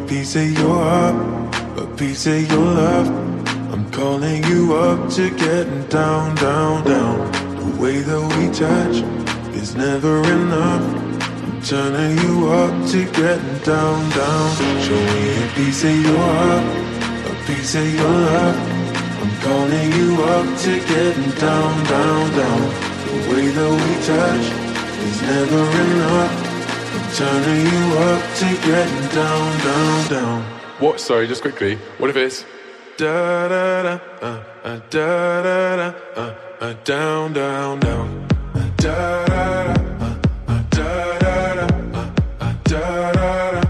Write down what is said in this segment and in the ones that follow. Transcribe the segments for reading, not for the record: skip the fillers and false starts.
piece of your heart, a piece of your love. I'm calling you up to getting down, down, down. The way that we touch is never enough. I'm turning you up to getting down, down. Show me a piece of your heart, a piece of your love. I'm calling you up to getting down, down, down. The way that we touch is never enough. I'm turning you up to getting down, down, down. What? Sorry, just quickly. What if it's da da da da da da down, down, down. Da da da da da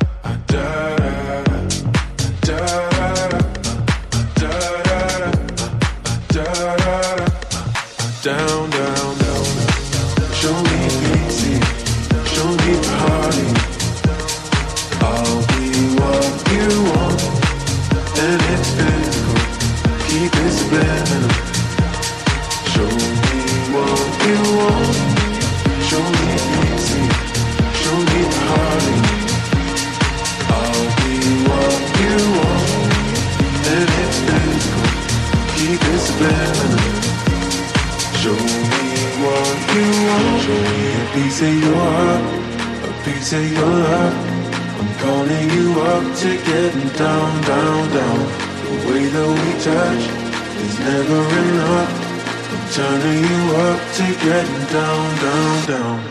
down, down, down. Show me easy, show me party. I'll be what you want, and it's physical. Keep it subliminal. Show me what you want. Show me easy, show me party. I'll be what you want, and it's physical. Keep it subliminal. Show me what you want. Show me a piece of your heart, a piece of your love. I'm calling you up to getting down, down, down. The way that we touch is never enough. I'm turning you up to getting down, down, down.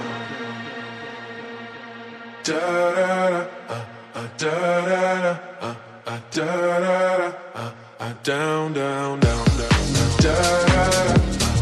Da da da da da da da down, down, down, down, da da.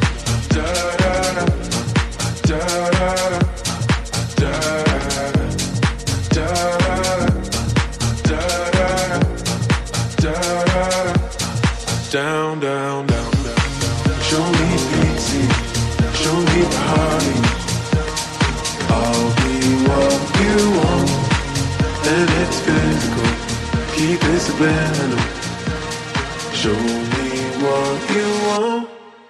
Down, down, down, down. Show me easy, show me party. I'll be what you want, and it's physical. Keep it subliminal. Show me what you want.